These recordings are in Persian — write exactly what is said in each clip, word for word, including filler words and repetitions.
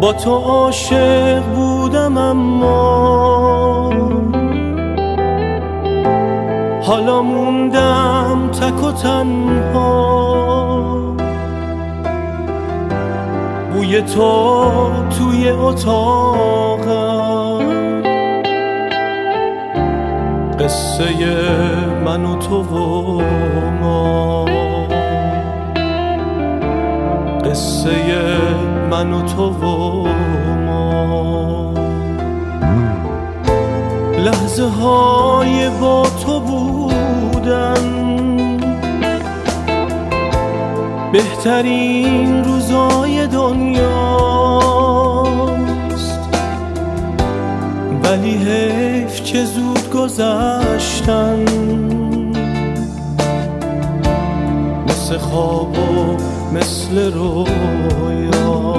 با تو عاشق بودم اما حالا موندم تک و تنها. بوی تو توی اتاقم، قصه من و تو و ما، قصه من و تو و ما. لحظه های با تو بودن بهترین روزای دنیاست، ولی حیف که زود گذشتن. مثل خواب و مثل رویا،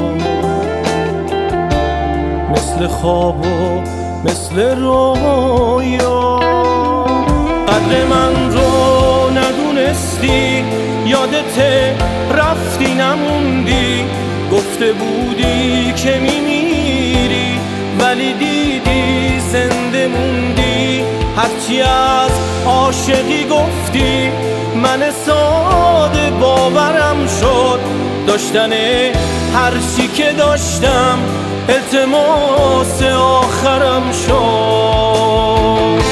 مثل خواب و مثل رویا. قدر من رو ندونستی، یادت رفتی نموندی. گفته بودی که میمیری ولی دیدی زنده موندی. هرچی از عاشقی گفتی من ساده باورم شد. داشتن هر چی که داشتم التماس آخرم شد.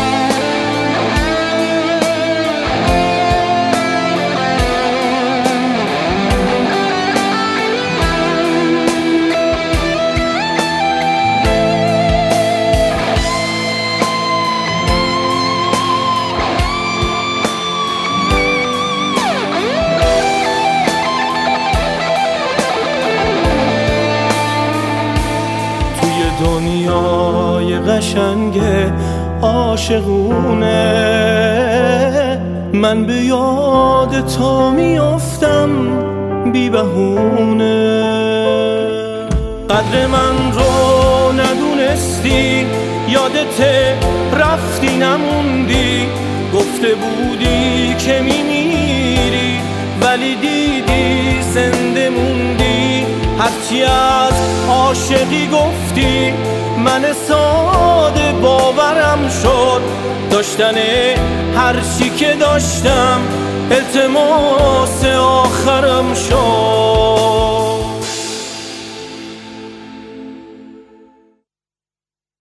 دنیای قشنگ عاشقونه من به یاد تو میافتم بی بهونه. قدر من رو ندونستی، یادت رفتی نموندی. گفته بودی که میمیری ولی دیدی زنده موندی. هرچی از عاشقی گفتی من ساده باورم شد. داشتن هر چی که داشتم التماس آخرم شد.